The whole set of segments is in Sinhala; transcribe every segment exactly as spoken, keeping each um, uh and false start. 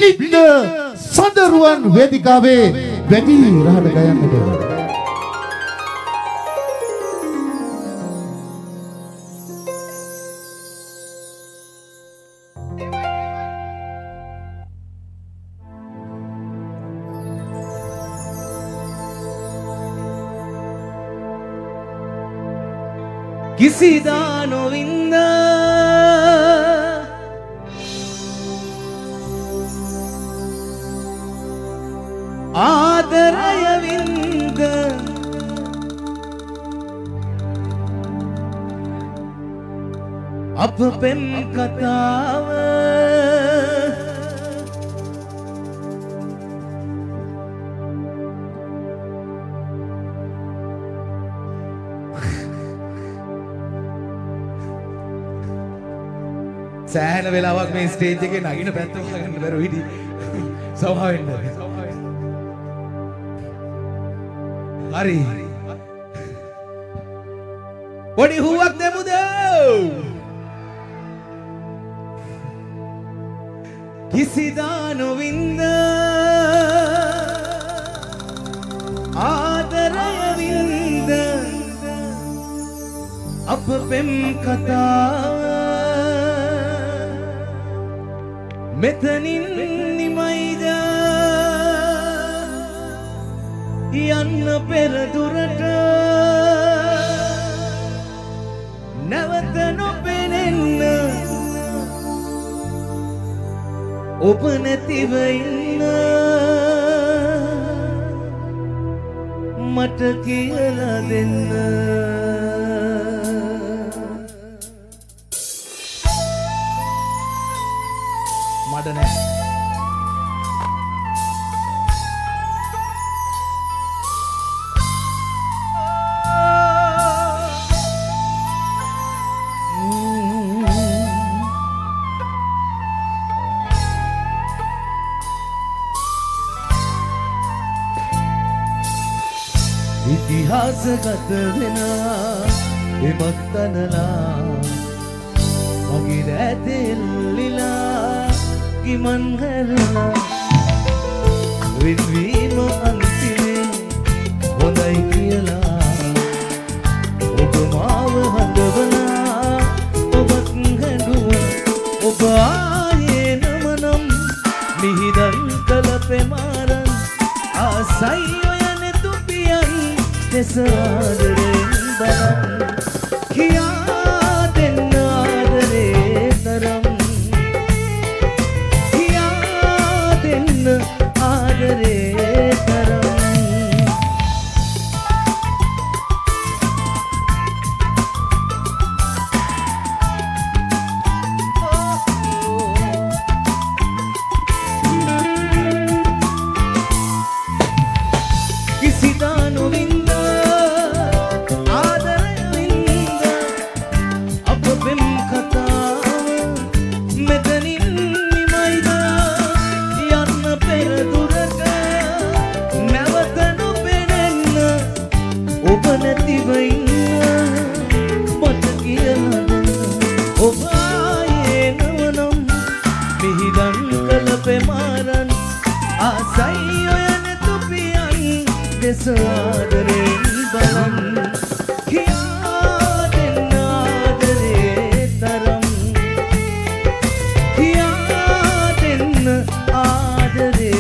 මිලින්ද සඳරුවන් වේදිකාවේ වැඩි රහට ගයන්නට කිසිදා නොවින්ද ආදරය වින්ද අප පෙම් කතාව සෑහෙන වෙලාවක් මේ ස්ටේජ් එකේ නගින පැත්ත හොයාගන්න බැරුව හිටි සවහවෙන්න හරි පොඩි හුවක් දෙමුද කිසිදා නොවින්ද ආදරය වින්ද අප පෙම් කතාව මෙතනින් නිමයිද යන්න පෙර දුරට නැවත නොපෙනෙන්න ඔබ නැතිව ඉන්න මට කියලා දෙන්න මට නෑ ඉතිහාසගත වෙන එමක් තනලා මගේ රැතෙල්ලිලා කිමන් හැරලා වින්වීම අන්තිමේ හොඳයි කියලා ඔබ මාව හඳවලා ඔබත් හැඬුවා ඔබ ආයේ නමනම් මිහිදන් කළ පෙමාරන් ආසයි ආදරෙන් බලන් කියා දෙන්න ආදරේ තරම් කියා දෙන්න ආදරේ තරම් කිසිදා නොවින්ද පෙමාරන් ආසයි ඔයන තුපියන් දෙසාදරෙන් බලන් කියා දෙන්න ආදරේ තරම් කියා දෙන්න ආදරේ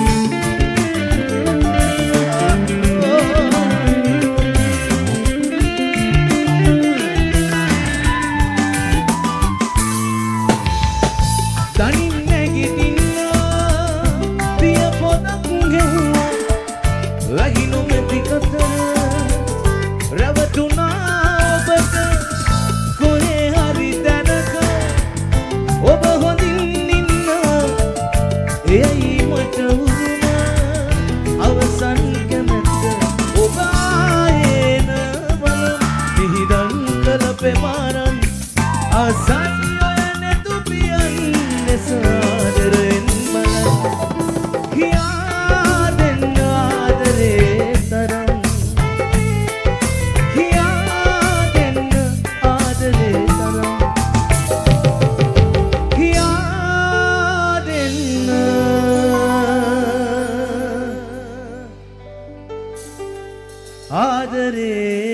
තරම් ආදරේ